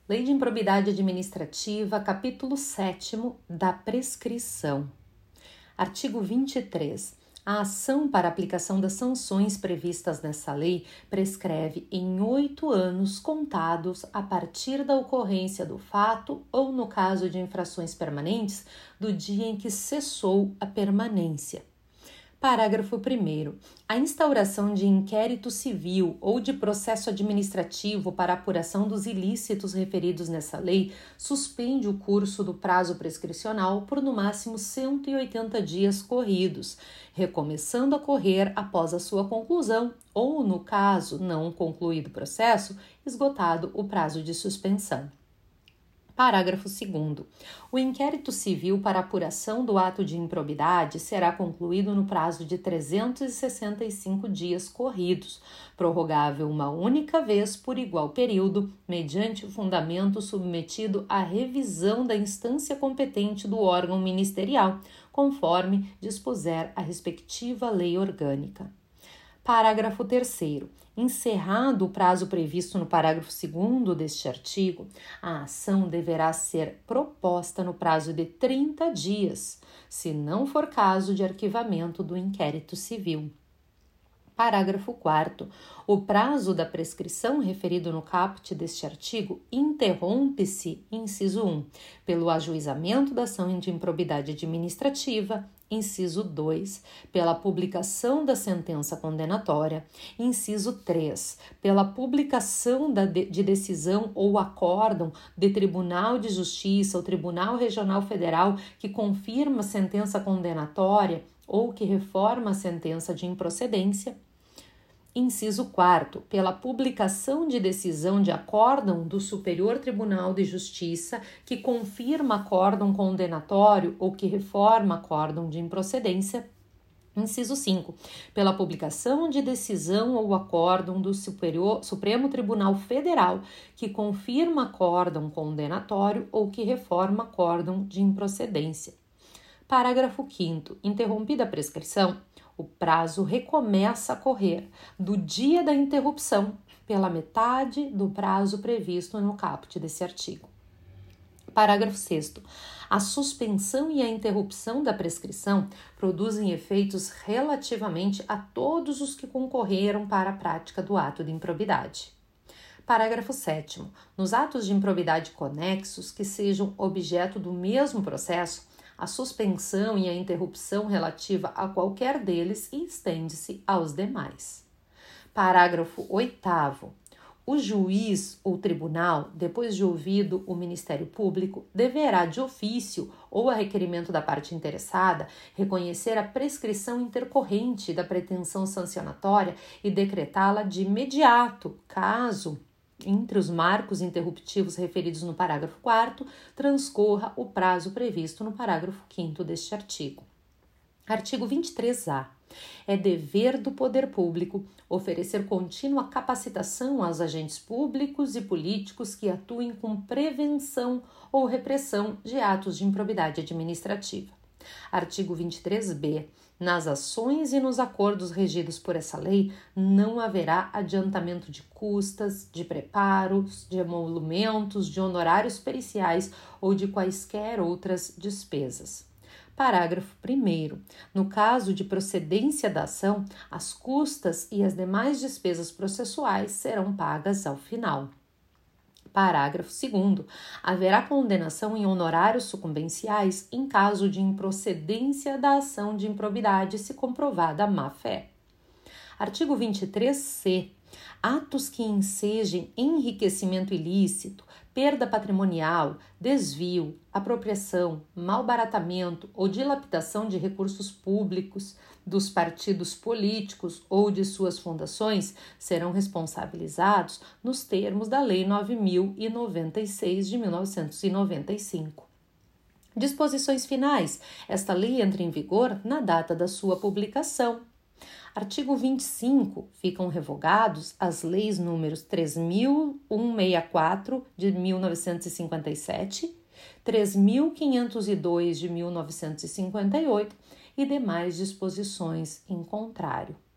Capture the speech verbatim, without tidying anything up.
Lei de Improbidade Administrativa, capítulo sétimo, da prescrição. Artigo vinte e três. A ação para aplicação das sanções previstas nessa lei prescreve em oito anos contados a partir da ocorrência do fato ou, no caso de infrações permanentes, do dia em que cessou a permanência. Parágrafo primeiro. A instauração de inquérito civil ou de processo administrativo para apuração dos ilícitos referidos nessa lei suspende o curso do prazo prescricional por no máximo cento e oitenta dias corridos, recomeçando a correr após a sua conclusão ou, no caso não concluído o processo, esgotado o prazo de suspensão. Parágrafo segundo. O inquérito civil para apuração do ato de improbidade será concluído no prazo de trezentos e sessenta e cinco dias corridos, prorrogável uma única vez por igual período, mediante o fundamento submetido à revisão da instância competente do órgão ministerial, conforme dispuser a respectiva lei orgânica. Parágrafo terceiro. Encerrado o prazo previsto no parágrafo segundo deste artigo, a ação deverá ser proposta no prazo de trinta dias, se não for caso de arquivamento do inquérito civil. Parágrafo quarto. O prazo da prescrição referido no caput deste artigo interrompe-se, inciso um, pelo ajuizamento da ação de improbidade administrativa, inciso dois, pela publicação da sentença condenatória, inciso três, pela publicação da de, de decisão ou acórdão de Tribunal de Justiça ou Tribunal Regional Federal que confirma a sentença condenatória ou que reforma a sentença de improcedência. Inciso quarto, pela publicação de decisão de acórdão do Superior Tribunal de Justiça que confirma acórdão condenatório ou que reforma acórdão de improcedência. Inciso cinco, pela publicação de decisão ou acórdão do Superior, Supremo Tribunal Federal que confirma acórdão condenatório ou que reforma acórdão de improcedência. Parágrafo quinto. Interrompida a prescrição, o prazo recomeça a correr do dia da interrupção pela metade do prazo previsto no caput desse artigo. Parágrafo sexto. A suspensão e a interrupção da prescrição produzem efeitos relativamente a todos os que concorreram para a prática do ato de improbidade. Parágrafo sétimo. Nos atos de improbidade conexos que sejam objeto do mesmo processo, a suspensão e a interrupção relativa a qualquer deles estende-se aos demais. Parágrafo oitavo. O juiz ou tribunal, depois de ouvido o Ministério Público, deverá de ofício ou a requerimento da parte interessada reconhecer a prescrição intercorrente da pretensão sancionatória e decretá-la de imediato, caso entre os marcos interruptivos referidos no parágrafo quarto, transcorra o prazo previsto no parágrafo quinto deste artigo. Artigo vinte e três A. É dever do poder público oferecer contínua capacitação aos agentes públicos e políticos que atuem com prevenção ou repressão de atos de improbidade administrativa. Artigo vinte e três B. Nas ações e nos acordos regidos por essa lei, não haverá adiantamento de custas, de preparos, de emolumentos, de honorários periciais ou de quaisquer outras despesas. Parágrafo primeiro. No caso de procedência da ação, as custas e as demais despesas processuais serão pagas ao final. Parágrafo segundo. Haverá condenação em honorários sucumbenciais em caso de improcedência da ação de improbidade se comprovada a má-fé. Artigo vinte e três C. Atos que ensejem enriquecimento ilícito, perda patrimonial, desvio, apropriação, malbaratamento ou dilapidação de recursos públicos dos partidos políticos ou de suas fundações serão responsabilizados nos termos da Lei nove mil e noventa e seis de mil novecentos e noventa e cinco. Disposições finais. Esta lei entra em vigor na data da sua publicação. Artigo vinte e cinco. Ficam revogados as leis números três mil cento e sessenta e quatro de mil novecentos e cinquenta e sete, três mil quinhentos e dois de mil novecentos e cinquenta e oito e demais disposições em contrário.